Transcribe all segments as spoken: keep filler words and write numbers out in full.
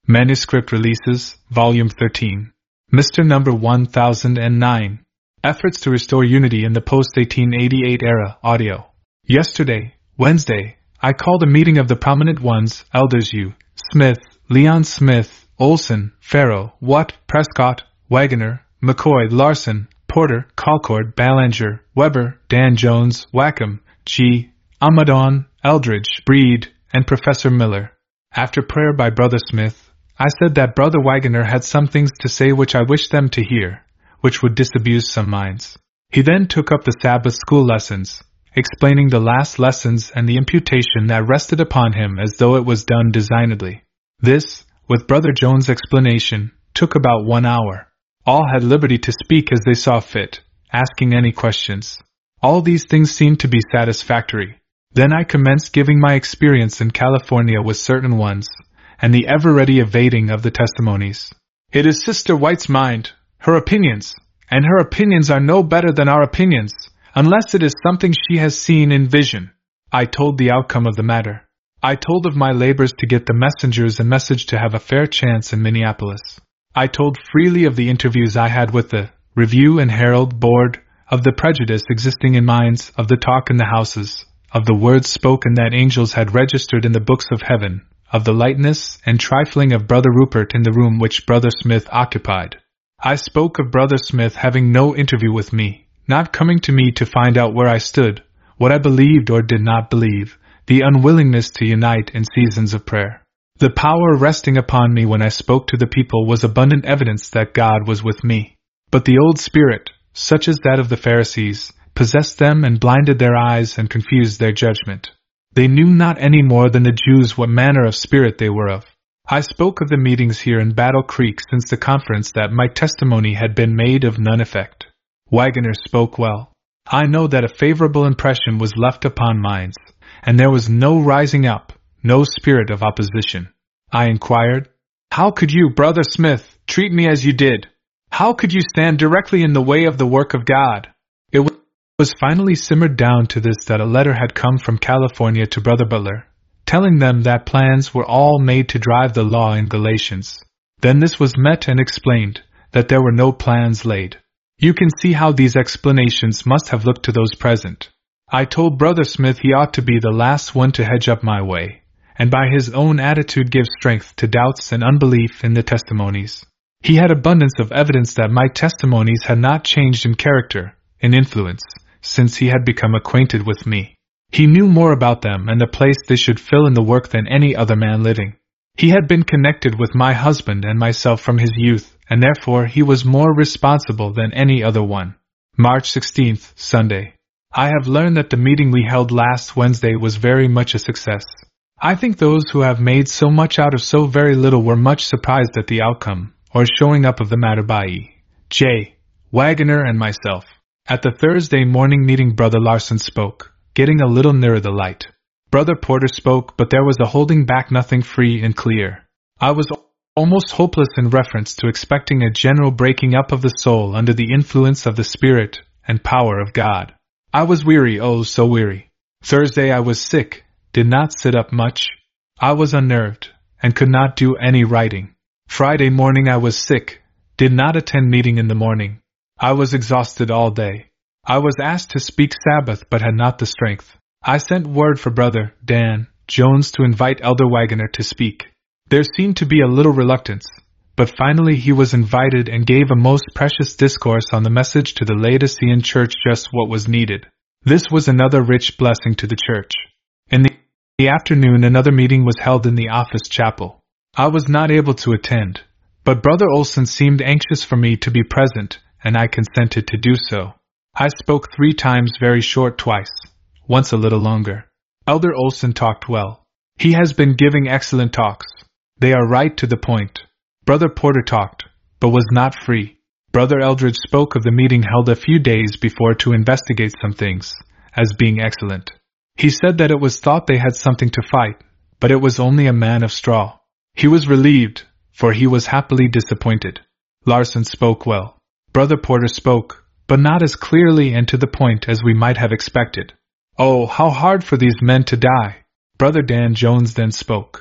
Manuscript Releases, Volume thirteen. Mister Number one thousand nine. Efforts to Restore Unity in the Post eighteen eighty-eight Era, Audio. Yesterday, Wednesday, I called a meeting of the prominent ones, Elders U. Smith, Leon Smith, Olson, Farrow, Watt, Prescott, Wagoner, McCoy, Larson, Porter, Colcord, Ballinger, Weber, Dan Jones, Wackham, G. Amadon, Eldridge, Breed, and Professor Miller. After prayer by Brother Smith, I said that Brother Wagoner had some things to say which I wished them to hear, which would disabuse some minds. He then took up the Sabbath school lessons, explaining the last lessons and the imputation that rested upon him as though it was done designedly. This, with Brother Jones' explanation, took about one hour. All had liberty to speak as they saw fit, asking any questions. All these things seemed to be satisfactory. Then I commenced giving my experience in California with certain ones, and the ever-ready evading of the testimonies. It is Sister White's mind, her opinions, and her opinions are no better than our opinions, unless it is something she has seen in vision. I told the outcome of the matter. I told of my labors to get the messengers and message to have a fair chance in Minneapolis. I told freely of the interviews I had with the Review and Herald Board, of the prejudice existing in minds, of the talk in the houses, of the words spoken that angels had registered in the books of heaven, of the lightness and trifling of Brother Rupert in the room which Brother Smith occupied. I spoke of Brother Smith having no interview with me, not coming to me to find out where I stood, what I believed or did not believe, the unwillingness to unite in seasons of prayer. The power resting upon me when I spoke to the people was abundant evidence that God was with me. But the old spirit, such as that of the Pharisees, possessed them and blinded their eyes and confused their judgment. They knew not any more than the Jews what manner of spirit they were of. I spoke of the meetings here in Battle Creek since the conference that my testimony had been made of none effect. Wagoner spoke well. I know that a favorable impression was left upon minds, and there was no rising up, no spirit of opposition. I inquired, "How could you, Brother Smith, treat me as you did? How could you stand directly in the way of the work of God?" It was was finally simmered down to this that a letter had come from California to Brother Butler, telling them that plans were all made to drive the law in Galatians. Then this was met and explained, that there were no plans laid. You can see how these explanations must have looked to those present. I told Brother Smith he ought to be the last one to hedge up my way, and by his own attitude give strength to doubts and unbelief in the testimonies. He had abundance of evidence that my testimonies had not changed in character, in influence, since he had become acquainted with me. He knew more about them and the place they should fill in the work than any other man living. He had been connected with my husband and myself from his youth, and therefore he was more responsible than any other one. March sixteenth, Sunday. I have learned that the meeting we held last Wednesday was very much a success. I think those who have made so much out of so very little were much surprised at the outcome, or showing up of the matter by E. J. Wagoner and myself. At the Thursday morning meeting Brother Larson spoke, getting a little nearer the light. Brother Porter spoke, but there was a holding back nothing free and clear. I was almost hopeless in reference to expecting a general breaking up of the soul under the influence of the Spirit and power of God. I was weary, oh so weary. Thursday I was sick, did not sit up much. I was unnerved, and could not do any writing. Friday morning I was sick, did not attend meeting in the morning. I was exhausted all day. I was asked to speak Sabbath but had not the strength. I sent word for Brother Dan Jones to invite Elder Wagoner to speak. There seemed to be a little reluctance, but finally he was invited and gave a most precious discourse on the message to the Laodicean church, just what was needed. This was another rich blessing to the church. In the, the afternoon another meeting was held in the office chapel. I was not able to attend, but Brother Olson seemed anxious for me to be present, and I consented to do so. I spoke three times, very short twice, once a little longer. Elder Olson talked well. He has been giving excellent talks. They are right to the point. Brother Porter talked, but was not free. Brother Eldridge spoke of the meeting held a few days before to investigate some things, as being excellent. He said that it was thought they had something to fight, but it was only a man of straw. He was relieved, for he was happily disappointed. Larson spoke well. Brother Porter spoke, but not as clearly and to the point as we might have expected. Oh, how hard for these men to die! Brother Dan Jones then spoke.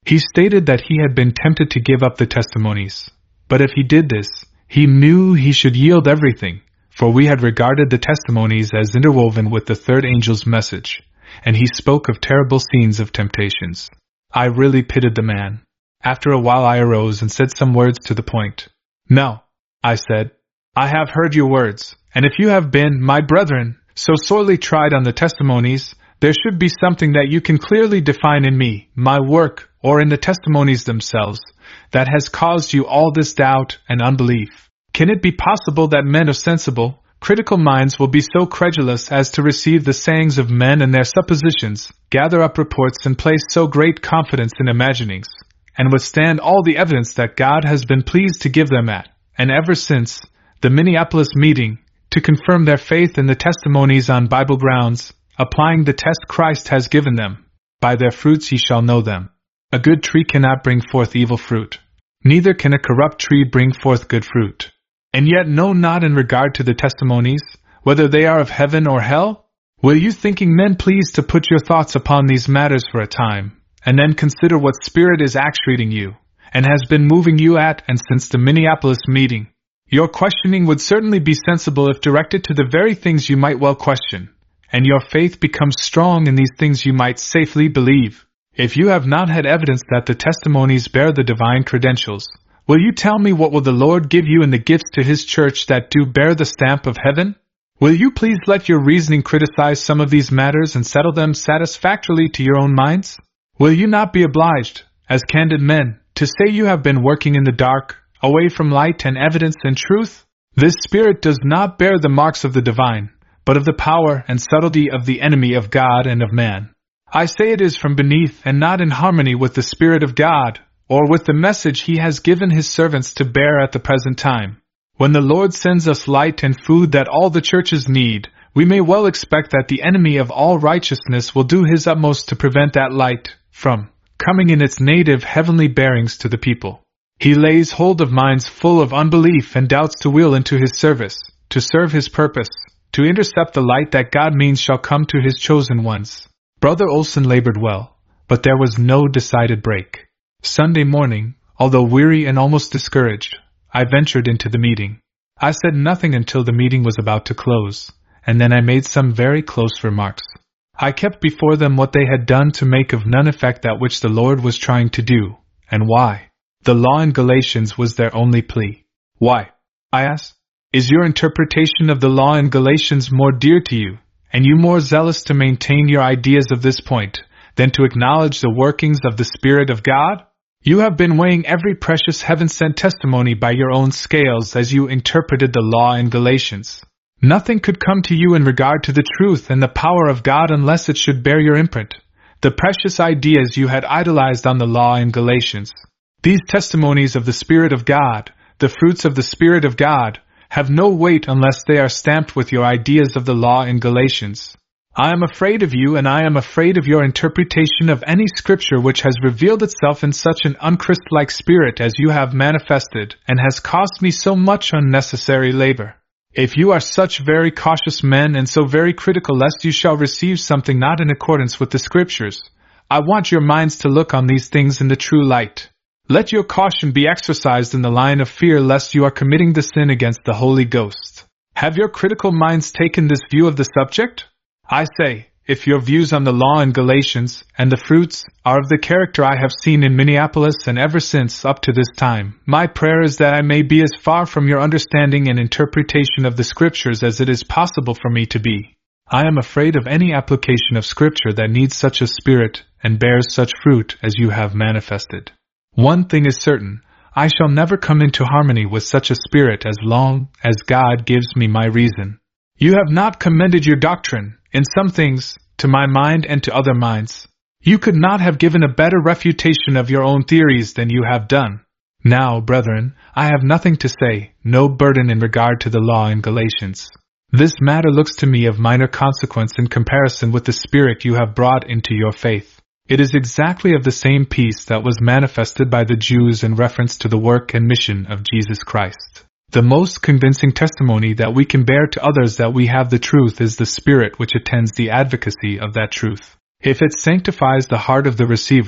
He stated that he had been tempted to give up the testimonies, but if he did this, he knew he should yield everything, for we had regarded the testimonies as interwoven with the third angel's message, and he spoke of terrible scenes of temptations. I really pitied the man. After a while I arose and said some words to the point. No, I said, I have heard your words, and if you have been, my brethren, so sorely tried on the testimonies, there should be something that you can clearly define in me, my work, or in the testimonies themselves, that has caused you all this doubt and unbelief. Can it be possible that men of sensible, critical minds will be so credulous as to receive the sayings of men and their suppositions, gather up reports and place so great confidence in imaginings, and withstand all the evidence that God has been pleased to give them at, and ever since, the Minneapolis meeting, to confirm their faith in the testimonies on Bible grounds, applying the test Christ has given them? By their fruits ye shall know them. A good tree cannot bring forth evil fruit, neither can a corrupt tree bring forth good fruit. And yet know not in regard to the testimonies, whether they are of heaven or hell? Will you thinking men please to put your thoughts upon these matters for a time, and then consider what spirit is actuating you, and has been moving you at and since the Minneapolis meeting? Your questioning would certainly be sensible if directed to the very things you might well question, and your faith becomes strong in these things you might safely believe. If you have not had evidence that the testimonies bear the divine credentials, will you tell me what will the Lord give you in the gifts to His church that do bear the stamp of heaven? Will you please let your reasoning criticize some of these matters and settle them satisfactorily to your own minds? Will you not be obliged, as candid men, to say you have been working in the dark, away from light and evidence and truth? This spirit does not bear the marks of the divine, but of the power and subtlety of the enemy of God and of man. I say it is from beneath and not in harmony with the Spirit of God, or with the message He has given His servants to bear at the present time. When the Lord sends us light and food that all the churches need, we may well expect that the enemy of all righteousness will do his utmost to prevent that light from coming in its native heavenly bearings to the people. He lays hold of minds full of unbelief and doubts to wheel into His service, to serve His purpose, to intercept the light that God means shall come to His chosen ones. Brother Olson labored well, but there was no decided break. Sunday morning, although weary and almost discouraged, I ventured into the meeting. I said nothing until the meeting was about to close, and then I made some very close remarks. I kept before them what they had done to make of none effect that which the Lord was trying to do, and why. The law in Galatians was their only plea. Why? I asked. Is your interpretation of the law in Galatians more dear to you, and you more zealous to maintain your ideas of this point, than to acknowledge the workings of the Spirit of God? You have been weighing every precious heaven-sent testimony by your own scales as you interpreted the law in Galatians. Nothing could come to you in regard to the truth and the power of God unless it should bear your imprint, the precious ideas you had idolized on the law in Galatians. These testimonies of the Spirit of God, the fruits of the Spirit of God, have no weight unless they are stamped with your ideas of the law in Galatians. I am afraid of you, and I am afraid of your interpretation of any scripture which has revealed itself in such an unchristlike spirit as you have manifested, and has cost me so much unnecessary labor. If you are such very cautious men and so very critical lest you shall receive something not in accordance with the scriptures, I want your minds to look on these things in the true light. Let your caution be exercised in the line of fear lest you are committing the sin against the Holy Ghost. Have your critical minds taken this view of the subject? I say, if your views on the law in Galatians and the fruits are of the character I have seen in Minneapolis and ever since up to this time, my prayer is that I may be as far from your understanding and interpretation of the Scriptures as it is possible for me to be. I am afraid of any application of Scripture that needs such a spirit and bears such fruit as you have manifested. One thing is certain, I shall never come into harmony with such a spirit as long as God gives me my reason. You have not commended your doctrine, in some things, to my mind and to other minds. You could not have given a better refutation of your own theories than you have done. Now, brethren, I have nothing to say, no burden in regard to the law in Galatians. This matter looks to me of minor consequence in comparison with the spirit you have brought into your faith. It is exactly of the same piece that was manifested by the Jews in reference to the work and mission of Jesus Christ. The most convincing testimony that we can bear to others that we have the truth is the spirit which attends the advocacy of that truth. If it sanctifies the heart of the receiver,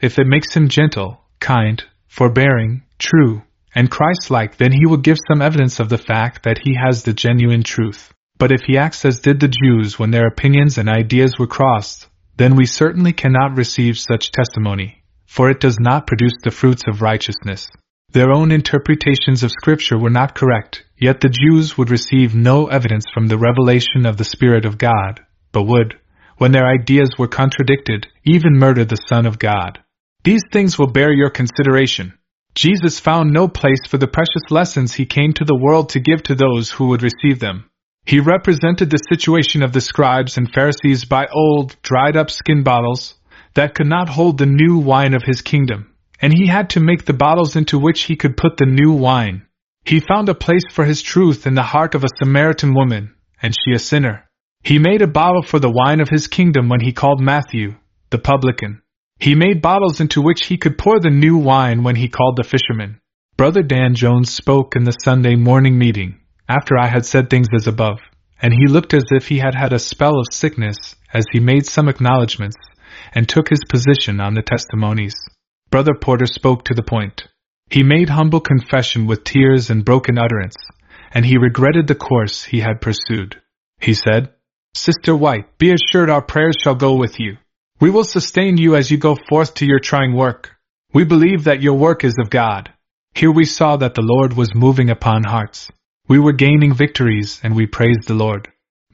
If it makes him gentle, kind, forbearing, true, and Christ-like, then he will give some evidence of the fact that he has the genuine truth. But if he acts as did the Jews when their opinions and ideas were crossed, then we certainly cannot receive such testimony, for it does not produce the fruits of righteousness. Their own interpretations of Scripture were not correct, yet the Jews would receive no evidence from the revelation of the Spirit of God, but would, when their ideas were contradicted, even murder the Son of God. These things will bear your consideration. Jesus found no place for the precious lessons he came to the world to give to those who would receive them. He represented the situation of the scribes and Pharisees by old, dried-up skin bottles that could not hold the new wine of his kingdom, and he had to make the bottles into which he could put the new wine. He found a place for his truth in the heart of a Samaritan woman, and she a sinner. He made a bottle for the wine of his kingdom when he called Matthew, the publican. He made bottles into which he could pour the new wine when he called the fisherman. Brother Dan Jones spoke in the Sunday morning meeting, after I had said things as above, and he looked as if he had had a spell of sickness as he made some acknowledgments and took his position on the testimonies. Brother Porter spoke to the point. He made humble confession with tears and broken utterance, and he regretted the course he had pursued. He said, "Sister White, be assured our prayers shall go with you. We will sustain you as you go forth to your trying work. We believe that your work is of God." Here we saw that the Lord was moving upon hearts. We were gaining victories, and we praised the Lord.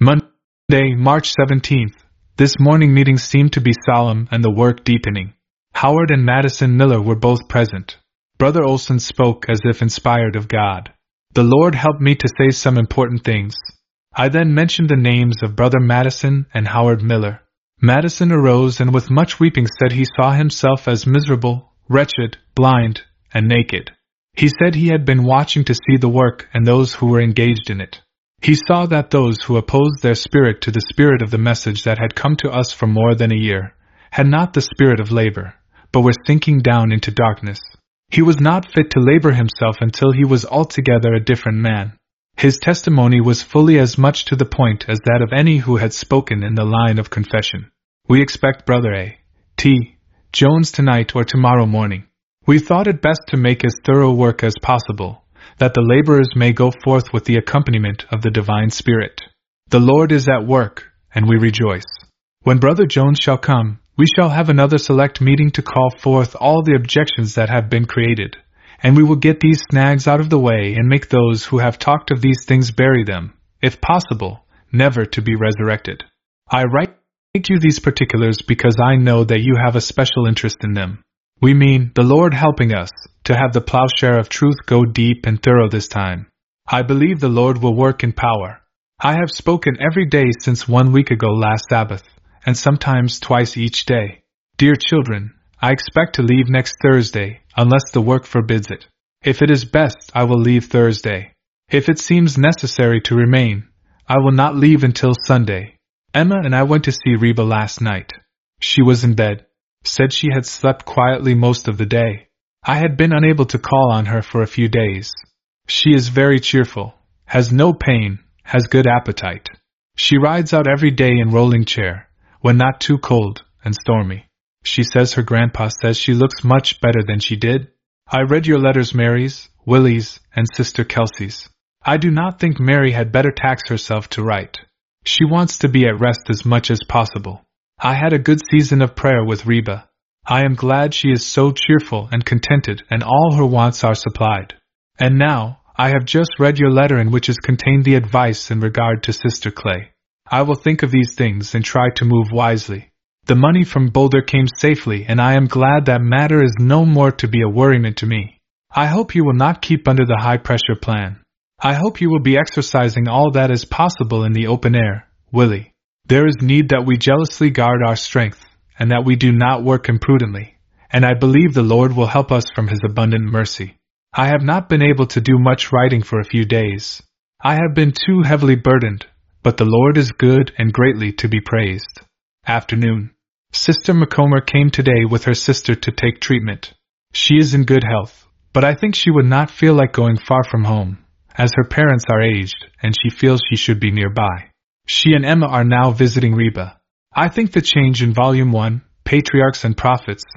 Monday, March seventeenth. This morning meeting seemed to be solemn and the work deepening. Howard and Madison Miller were both present. Brother Olson spoke as if inspired of God. The Lord helped me to say some important things. I then mentioned the names of Brother Madison and Howard Miller. Madison arose and with much weeping said he saw himself as miserable, wretched, blind, and naked. He said he had been watching to see the work and those who were engaged in it. He saw that those who opposed their spirit to the spirit of the message that had come to us for more than a year had not the spirit of labor, but were sinking down into darkness. He was not fit to labor himself until he was altogether a different man. His testimony was fully as much to the point as that of any who had spoken in the line of confession. We expect Brother A. T. Jones tonight or tomorrow morning. We thought it best to make as thorough work as possible, that the laborers may go forth with the accompaniment of the divine Spirit. The Lord is at work, and we rejoice. When Brother Jones shall come, we shall have another select meeting to call forth all the objections that have been created, and we will get these snags out of the way and make those who have talked of these things bury them, if possible, never to be resurrected. I write you these particulars because I know that you have a special interest in them. We mean, the Lord helping us, to have the plowshare of truth go deep and thorough this time. I believe the Lord will work in power. I have spoken every day since one week ago last Sabbath, and sometimes twice each day. Dear children, I expect to leave next Thursday, unless the work forbids it. If it is best, I will leave Thursday. If it seems necessary to remain, I will not leave until Sunday. Emma and I went to see Reba last night. She was in bed. Said she had slept quietly most of the day. I had been unable to call on her for a few days. She is very cheerful, has no pain, has good appetite. She rides out every day in rolling chair, when not too cold and stormy. She says her grandpa says she looks much better than she did. I read your letters, Mary's, Willie's, and Sister Kelsey's. I do not think Mary had better tax herself to write. She wants to be at rest as much as possible. I had a good season of prayer with Reba. I am glad she is so cheerful and contented and all her wants are supplied. And now, I have just read your letter in which is contained the advice in regard to Sister Clay. I will think of these things and try to move wisely. The money from Boulder came safely and I am glad that matter is no more to be a worriment to me. I hope you will not keep under the high-pressure plan. I hope you will be exercising all that is possible in the open air, Willie. There is need that we jealously guard our strength, and that we do not work imprudently, and I believe the Lord will help us from His abundant mercy. I have not been able to do much writing for a few days. I have been too heavily burdened, but the Lord is good and greatly to be praised. Afternoon. Sister McComber came today with her sister to take treatment. She is in good health, but I think she would not feel like going far from home, as her parents are aged, and she feels she should be nearby. She and Emma are now visiting Reba. I think the change in Volume one, Patriarchs and Prophets,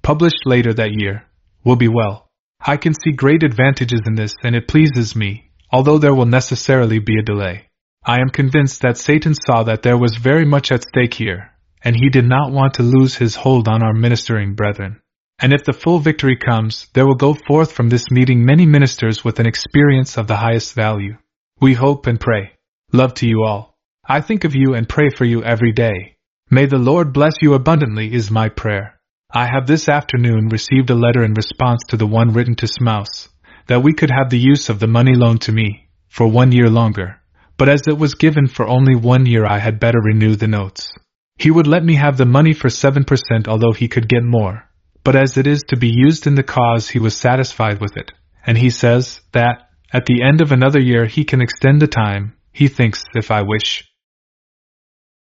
published later that year, will be well. I can see great advantages in this and it pleases me, although there will necessarily be a delay. I am convinced that Satan saw that there was very much at stake here, and he did not want to lose his hold on our ministering brethren. And if the full victory comes, there will go forth from this meeting many ministers with an experience of the highest value. We hope and pray. Love to you all. I think of you and pray for you every day. May the Lord bless you abundantly is my prayer. I have this afternoon received a letter in response to the one written to Smouse, that we could have the use of the money loaned to me, for one year longer, but as it was given for only one year I had better renew the notes. He would let me have the money for seven percent although he could get more, but as it is to be used in the cause he was satisfied with it, and he says that, at the end of another year he can extend the time, he thinks, if I wish.